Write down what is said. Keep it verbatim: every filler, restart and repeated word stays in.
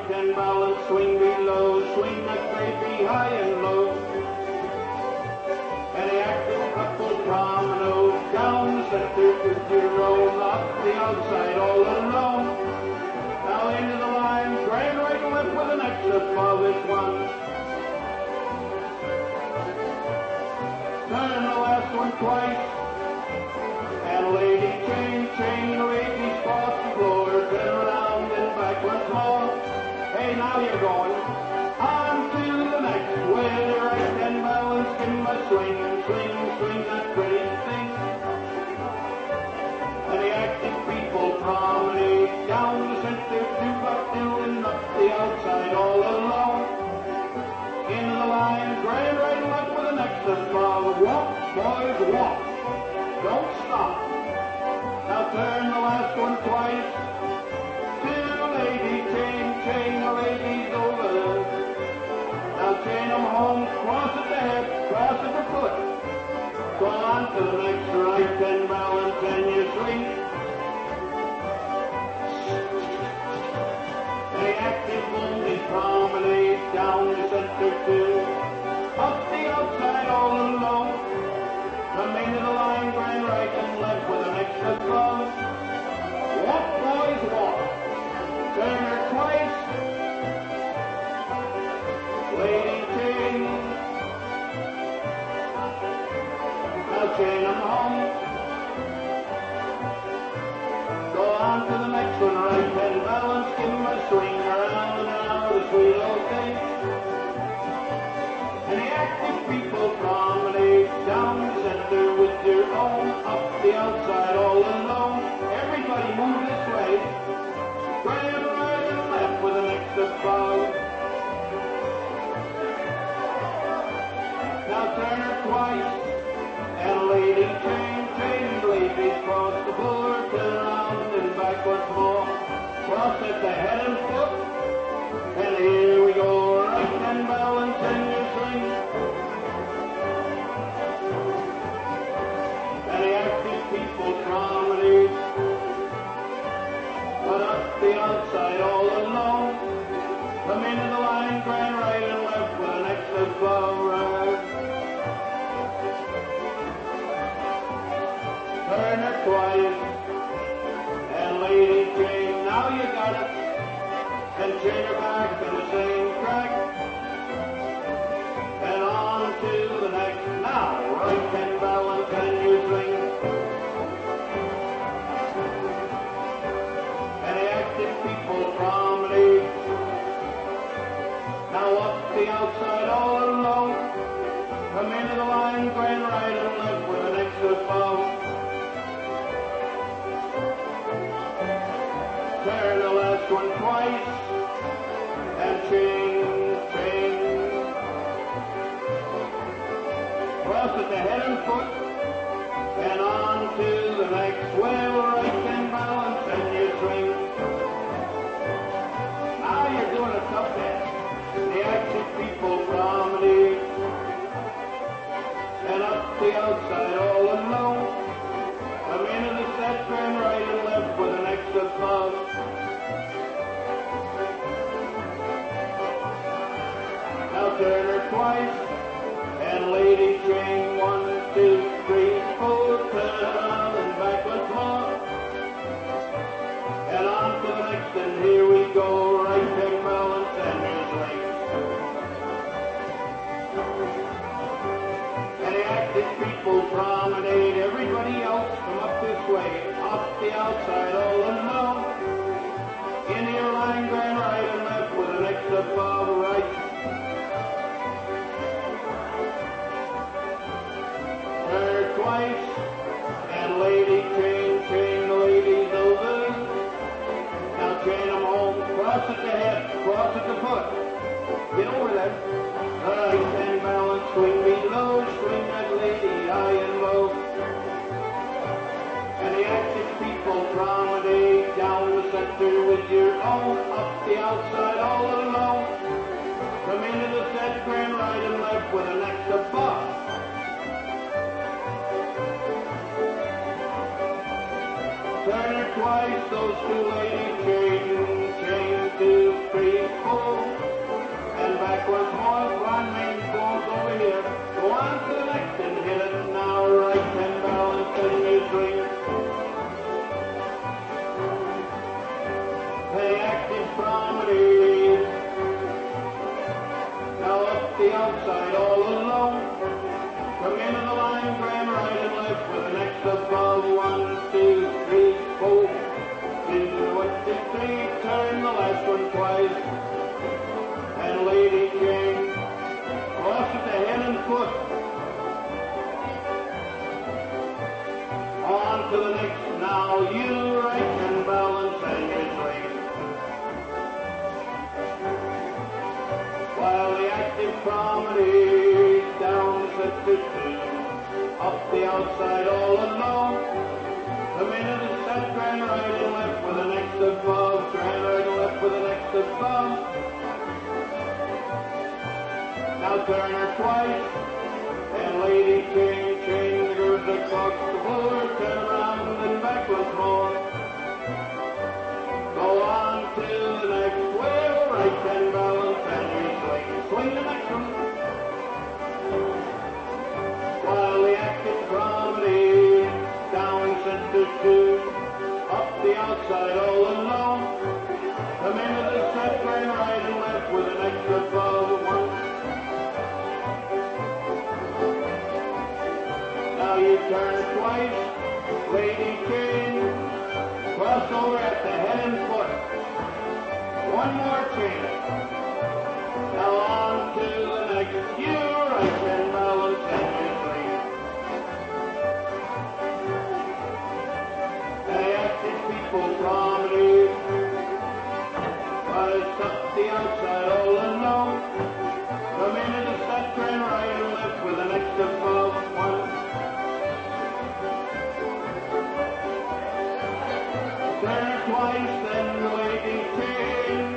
right and balance, swing below, swing that baby high and low. And the active couple promenade down the center with your own, up the outside all alone. Now into the line, grand right and left with an extra above it one. Turn the last one twice. And lady, chain, chain, ladies cross the floor, turn around and back once more. Hey, now you're going on to the next with your right hand balance in my swing, swing, swing that pretty thing. And the active people promenade down the center to Bucknell and up the outside all alone. Into the line, grand right and left with an extra above. Walk, boys, walk. Don't stop. Now turn the last one twice. Two lady, chain, chain the ladies over. Now chain them home, cross at the head, cross at the foot. Go on to the next right and balance and you swing. The active only promenade down the center too. Up the outside all alone. Come into the line, grand right and left with an extra thumb. Walk, boys, walk. Turn her twice. Lady chain. Now chain them home. Go on to the next one, right and balance, give them a swing around and around the sweet old thing. And the active people promenade down the center with your own, up the outside all alone. Everybody move this way. Grand right and left with an extra bow. Now turn her twice. And lady, chain, chain, ladies cross the floor, turn around and back once more. Cross at the head and foot. And here we go, right and balance and you swing. And the active people promenade, but up the outside all alone. Come into the line, grand right and left with an extra bow right. Turn her twice, and lady chain, now you got it. And chain her back in the same track. And on to the next. Now, right hand balance and you swing. And the active people promenade. Now up the outside all alone. Come into the line, grand right and left with an extra bow. Turn the last one twice. And chain, chain. Cross at the head and foot. And on to the next. Well, right and balance and you swing. Now you're doing a tough dance. The active people promenade. And up the outside all alone. Come into the set, grand right and left with an extra bump. Now turn her twice, and lady chain, one, two, three, four, turn around and back once more. And on to the next, and here we go, right hand balance and you swing. And the active people promenade, everybody else come up this way, up the outside all alone. In your line, grand right and left with an extra above right. Turn twice, and lady chain, chain the ladies over. Now chain them home, cross at the head, cross at the foot. Get over there. Right hand balance, swing below, swing that lady high and low. And the active people promenade down the center with your own, up the outside all alone. Come into the set, grand right and left with an extra buff. Turn her twice, those two ladies, chain, chain, two, three, promenade. Now up the outside all alone. Come into the line, grand right and left with an X above. One, two, three, four. Into what they say, turn the last one twice. And Lady Jane, cross at the head and foot. On to the next, now you right and balance and you swing. While the active promenade down set to two, up the outside all alone. The minute is set, grand right and left with an X above, grand right and left with an X above. Now turn her twice, and Lady Jane, Jane goes across the board, turn around and back once more. Go on to the next, well, right and balance, and we swing, swing the next one. While the active promenade down center two, up the outside all alone. Come into the set, grand right and left with an X above one. Now you turn it twice, Lady Jane, cross over at the head and foot. One more change. Now on to the next, you right and balance and you swing. The active people promenade, but it's up the outside all alone. Come into the set, turn right and left with an X above one. Turn twice, then the Lady Jane